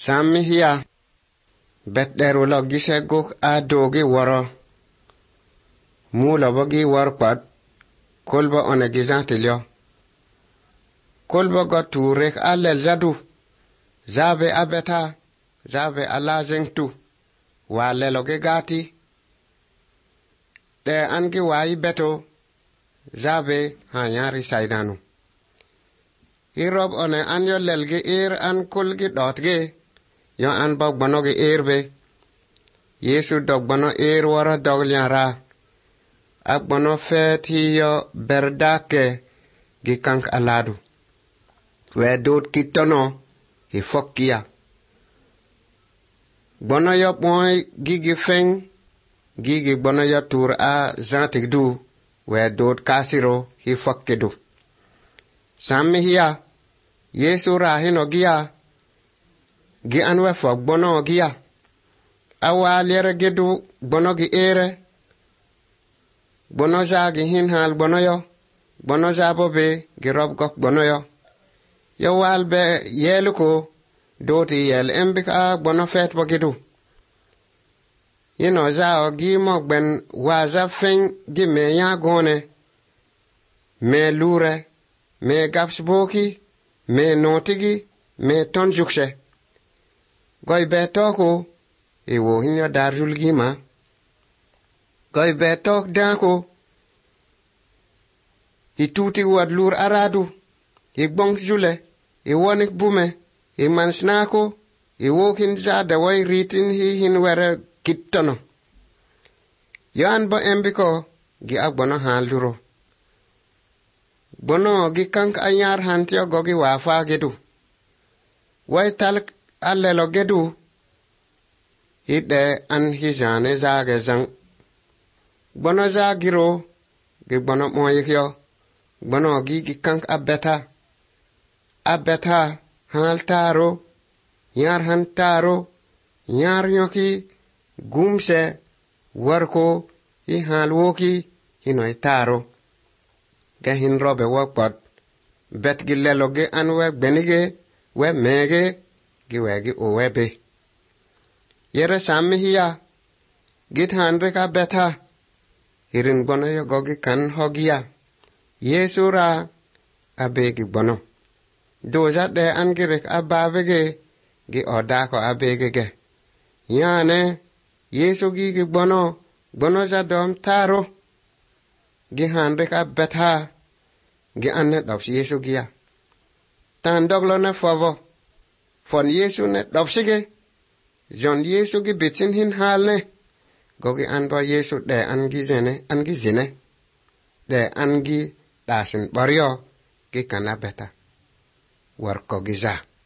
Sammi hiya bet deru lo gise guk a dogi woro mula bogi war kwat kolba one gizantilyo kolba go turek alel jadu zabe abeta zabe alazengtu waleloge gati de angi wayi beto zabe hanyari saidanu irob one anyo lelge an kulgi dotge yo an bog bonoge be Yesu dog bono wara doglyara ak bono feti yo berdake gi kank aladu we dot kitono hi fokkia bono yo moy gigi feng gigi bono yo tur a zantik du we dot kasiro hi fokkedu sammi hiya Yesu rahino giya gi anwe fok bono giya awa lere gedu bono gi bono jagi hin hal bono yo bono jabo be gi rob gok bono yo wal be yeluko doti yel embika bono fet bo gedu yino zao gi mok ben waza feng gi me ya gone me lure me gapsboki me notigi me tonjukshe goy be toko wo hinyo darjul gima goy be tok dako tuti wad lur aradu bong jule wonik bume mansnako wokin zada way ritin hin were kittono yan bo embiko gi agbono haluro bono gi kank anyar hantyo gogi wafa gedu way tal allelo gedu hidde an hijane zage zang bono zagiro gi bono moyikyo bono gi kank abeta haltaro yar hantaro yar nyoki gumse warko hi halwoki hinoy taro ga hin robe wakpat bet gi leloge an we benige we mege gi wegi owebe yere sammi hiya git handre ka beta hirin bono yo gogi kan hogiya Yesu ra abegi bono doja de angirek abavege gi odako abegege yane Yesu gi bono za dom taro gi handre ka beta gi anne dops Yesu giya tan doglo ne fovo fon Yesu ne dopsige John Yesu gi bitsin hin halne gogi anba Yesu de angi zine de angi dasin baryo gi kana beta warko giza